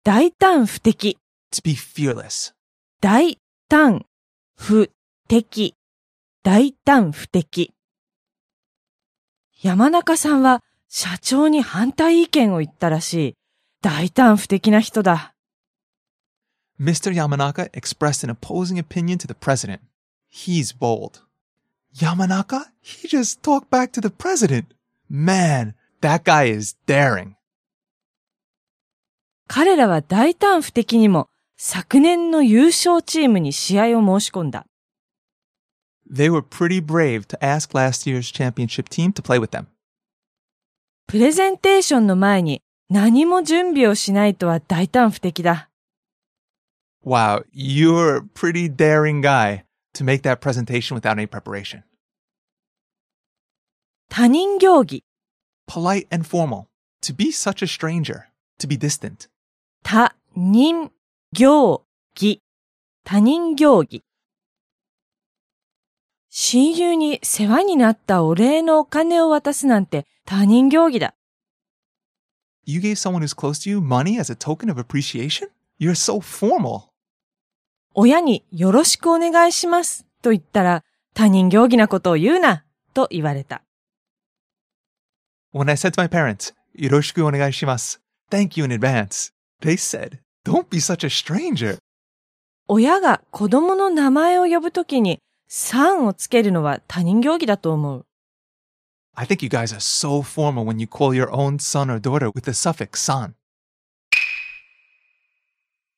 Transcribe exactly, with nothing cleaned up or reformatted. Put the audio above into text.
大胆不敵。 To be fearless. 大胆不敵。大胆不敵。山中さんは社長に反対意見を言ったらしい。大胆不敵な人だ。 Mister Yamanaka expressed an opposing opinion to the president. He's bold. Yamanaka? He just talked back to the president. Man, that guy is daring. 彼らは大胆不敵にも昨年の優勝チームに試合を申し込んだ。 They were pretty brave to ask last year's championship team to play with them. プレゼンテーションの前に何も準備をしないとは大胆不敵だ。 Wow, you're a pretty daring guy to make that presentation without any preparation. 他人行儀。 Polite and formal. To be such a stranger. To be distant. 他人行儀。他人行儀。親友に世話になったお礼のお金を渡すなんて他人行儀だ。 You gave someone who's close to you money as a token of appreciation? You're so formal. 親によろしくお願いしますと言ったら他人行儀なことを言うなと言われた。 When I said to my parents, よろしくお願いします Thank you in advance. They said, Don't be such a stranger. 親が子供の名前を呼ぶときにさんをつけるのは他人行儀だと思う。 I think you guys are so formal when you call your own son or daughter with the suffix san.